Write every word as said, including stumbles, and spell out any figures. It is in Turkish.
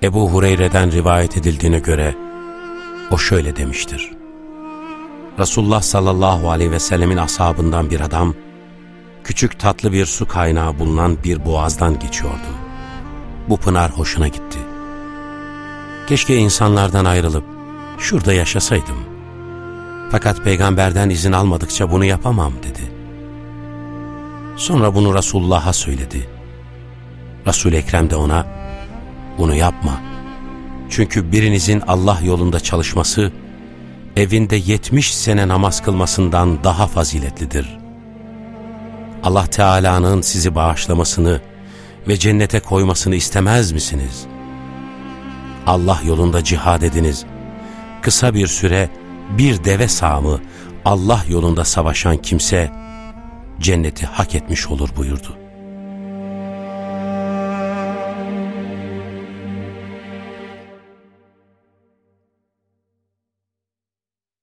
Ebu Hureyre'den rivayet edildiğine göre o şöyle demiştir: Resulullah sallallahu aleyhi ve sellemin ashabından bir adam, küçük tatlı bir su kaynağı bulunan bir boğazdan geçiyordu. Bu pınar hoşuna gitti. Keşke insanlardan ayrılıp şurada yaşasaydım. Fakat peygamberden izin almadıkça bunu yapamam dedi. Sonra bunu Resulullah'a söyledi. Resul-i Ekrem de ona, bunu yapma. Çünkü birinizin Allah yolunda çalışması, evinde yetmiş sene namaz kılmasından daha faziletlidir. Allah Teala'nın sizi bağışlamasını ve cennete koymasını istemez misiniz? Allah yolunda cihad ediniz. Kısa bir süre bir deve sağımı Allah yolunda savaşan kimse cenneti hak etmiş olur buyurdu.